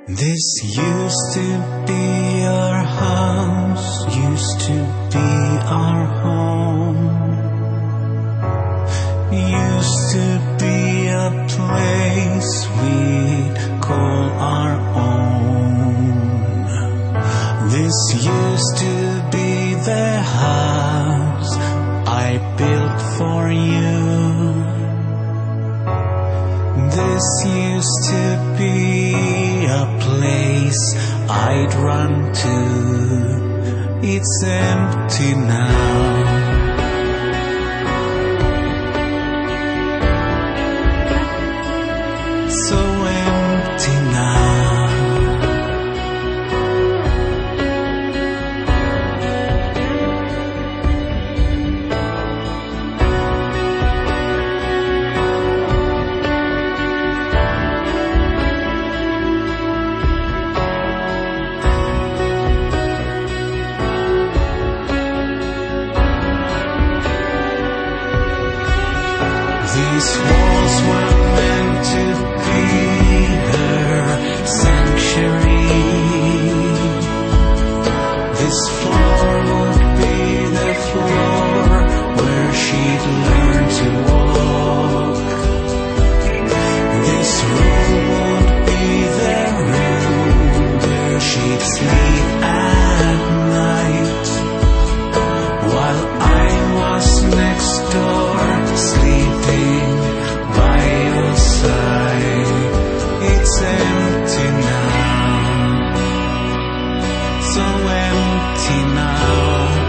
This used to be our house, used to be our home, used to be a place we'd call our own. This used to be the house I built for you. This used to be a place I'd run to. It's empty now. So empty now. These walls were meant to be her sanctuary. This floor would be the floor where she'd learn to walk. This room would be the room where she'd sleep at night, while I was next door sleeping by your side. It's empty now, so empty now.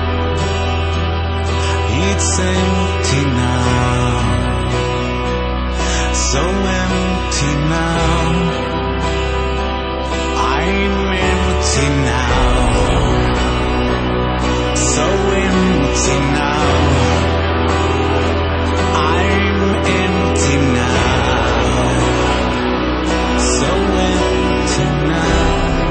It's empty now, so empty now. I'm empty now, so empty now. I'm empty now, so empty now.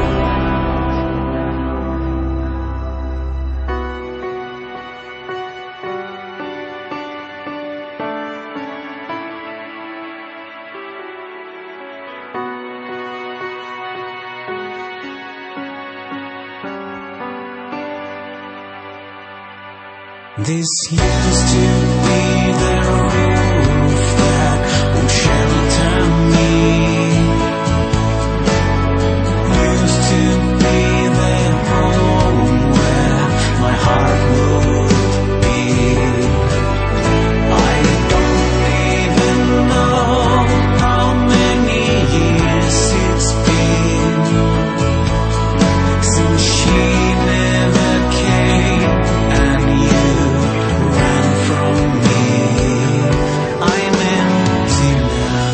This used to be the roof that would shelter me. Used to be the home where my heart would be. I don't even know how many years it's been since she never came and you ran from me. I'm empty now.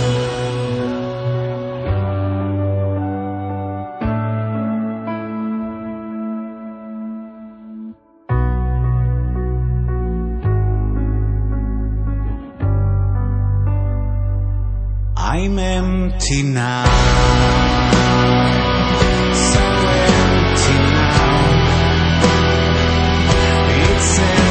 I'm empty now, so empty now. It's empty.